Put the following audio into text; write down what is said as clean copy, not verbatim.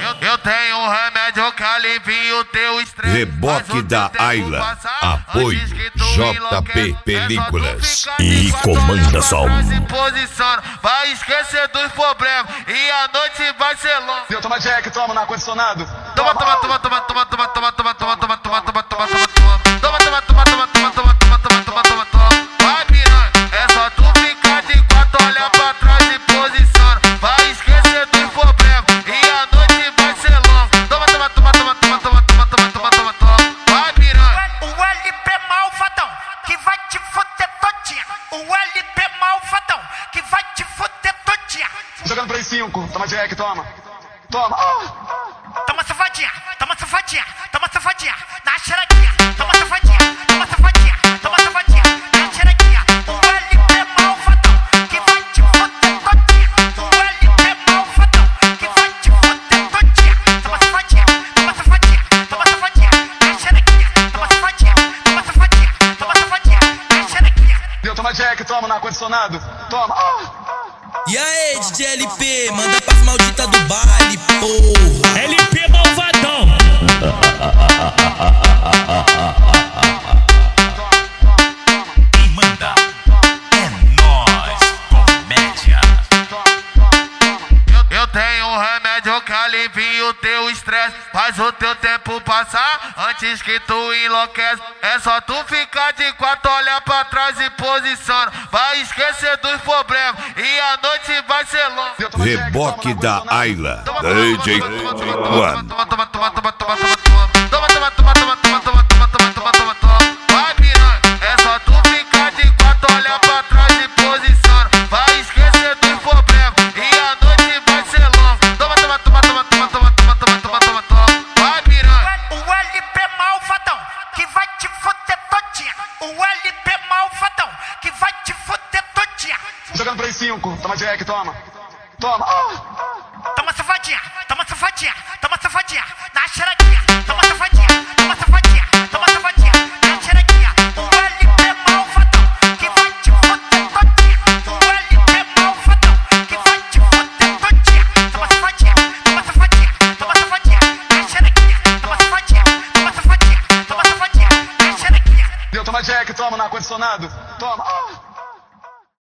Eu tenho um remédio que alivia o teu estresse. Reboque da Ayla. Apoio JP Películas. E comanda som. Vai esquecer dos problemas e a noite vai ser longa. Eu toma Jack, toma no ar-condicionado. Toma, toma, toma, toma, toma, toma, toma, toma, toma, toma, toma, toma, toma, toma. Vai piranha, é só tu ficar de quatro, olhar pra trás e posiciona. Vai esquecer dos problemas e a noite vai ser longa. Toma, toma, toma, toma, toma, toma, toma, toma, toma, toma, toma. Vai piranha. O LP malvadão que vai te foder todinha. O LP malvadão que vai te foder todinha. Jogando Play 5, toma Jack, toma. Toma. Toma safadinha, toma safadinha, toma safadinha. Na xerequinha, toma safadinha, toma safadinha, toma safadinha. Na xerequinha. O LP malvadão que vai te foder todinha. O LP malvadão que vai te foder todinha. Toma safadinha, toma safadinha, toma safadinha. Na xerequinha, toma safadinha, toma safadinha, toma safadinha. Na xerequinha. Eu toma Jack, toma no ar-condicionado. Toma. E aí, DJ LP, manda pras malditas do baile, porra. LP malvadão. Quem manda é nós, comédia. Eu tenho um remédio que alivia o teu estresse. Faz o teu tempo passar antes que tu enlouquece. É só tu ficar de quatro, olhar pra trás e posiciona. Vai esquecer dos problemas e a noite vai ser longa. Reboque da Ayla. DJ One. Toma, toma, toma, toma, toma, toma, toma. Toma, toma, toma, toma, toma, toma, toma, toma, toma, toma, toma. Vai piranha, é só tu ficar de quatro, olhar pra trás e posiciona. Vai esquecer dos problemas e a noite vai ser longa. Toma, toma, toma, toma, toma, toma, toma, toma, toma, toma, toma. Vai piranha. O LP malvadão que vai te foder todinha. O LP malvadão que vai te foder todinha. Jogando Play 5, toma Jack, toma. Toma. Toma safadinha, toma safadinha, toma safadinha. Na xerequinha, toma safadinha, toma safadinha, toma safadinha. Na xerequinha. O LP malvadão que vai te foder todinha. O LP malvadão que vai te foder todinha. Toma safadinha, toma safadinha, toma safadinha. Na xerequinha, toma safadinha, toma safadinha, toma safadinha. Na xerequinha. Eu toma Jack, toma no ar-condicionado. Toma.